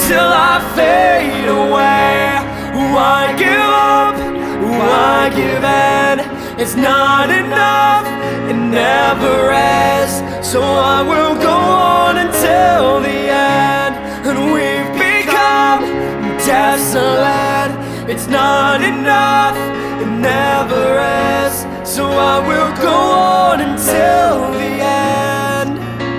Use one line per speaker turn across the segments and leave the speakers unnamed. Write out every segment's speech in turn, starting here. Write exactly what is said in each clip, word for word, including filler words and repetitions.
till I fade away. Why give up? Why give in? It's not enough, it never ends. So I will go on until the end. And we've become desolate. It's not enough, it never ends. So I will go on until the end.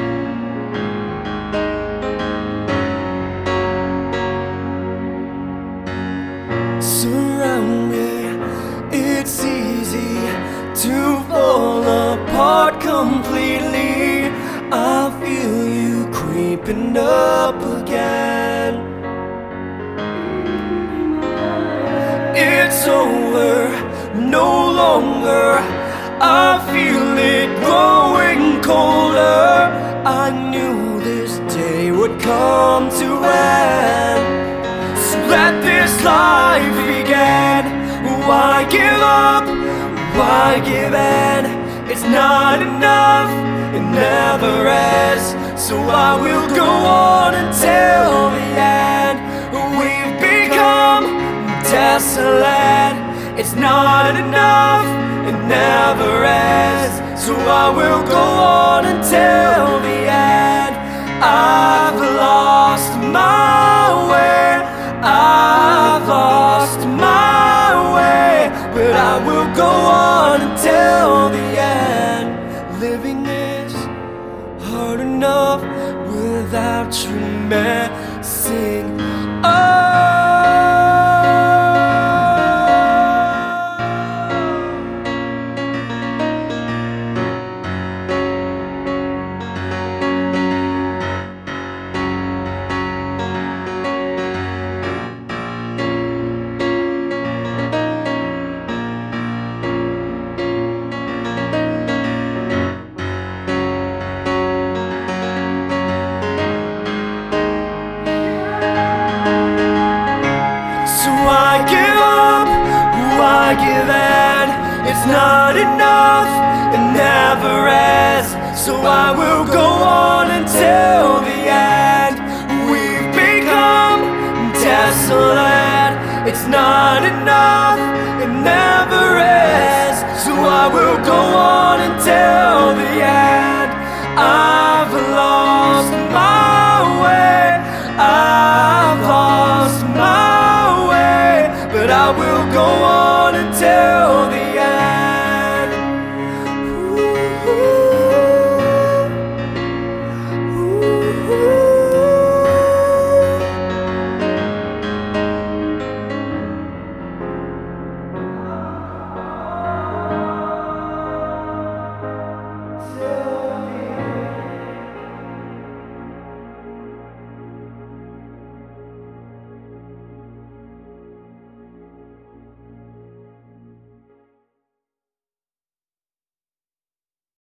Surround me, it's easy to fall apart completely. I feel you creeping up again. It's over, no longer. I feel it growing colder. I knew this day would come to end. So let this life begin. Why give up? Why give in? It's not enough, it never ends. So I will go on until the end. We've become desolate. It's not enough, it never ends. So I will go on until the end. I've lost my way, I've lost my way, but I will go on until the end. Living is hard enough without you messing up. Give in, it's not enough, it never ends. So I will go on until the end. We've become desolate. It's not enough, it never ends. So I will go on